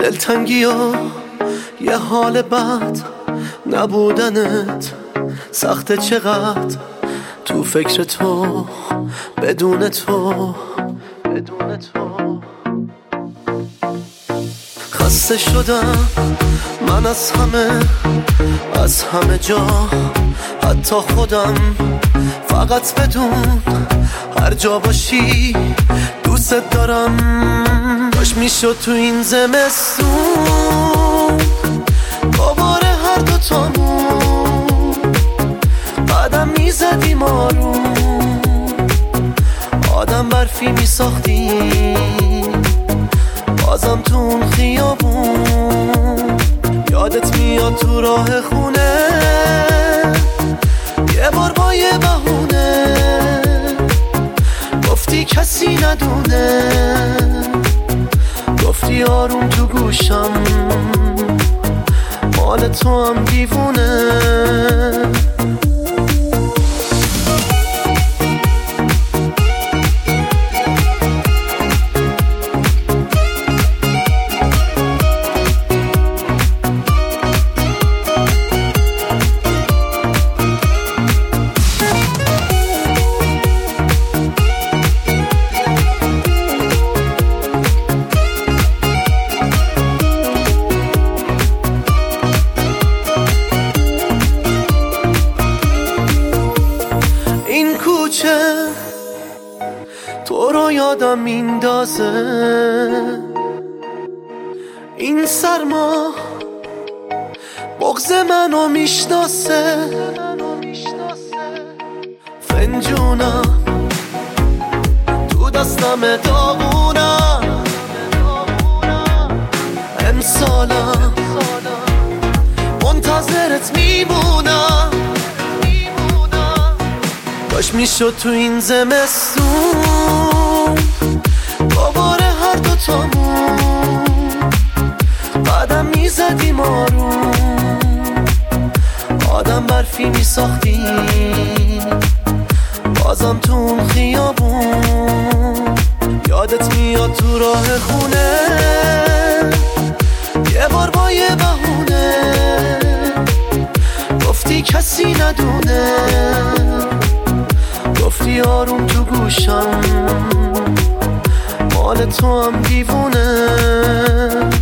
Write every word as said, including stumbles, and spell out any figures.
دلتنگی و یه حال بد نبودنت سخته چقدر تو فکر تو بدون تو بدون تو خسته شدم من از همه از همه جا حتی خودم فقط بدون هر جا باشی دوست دارم کاش میشد تو این زمستون دوباره هر دوتامون بعدم میزدیم آروم آدم برفی میساختیم بازم تو اون خیابون یادت میاد تو راه خونه یه بار با یه بهونه گفتی کسی ندونه گفتی آروم تو گوشم مال تو هم دیوونه تو رو یادم میندازه این سرما بغض منو میشناسه فنجونم تو دستم داغونم امسالم منتظرت میمونم کاش میشد تو این زمستون دوباره هر دوتامون بعدم میزدیم آروم آدم برفی میساختیم بازم تو اون خیابون یادت میاد تو راه خونه یه بار با یه بهونه گفتی کسی ندونه گفتی آروم تو گوشم مال تو هم دیوونه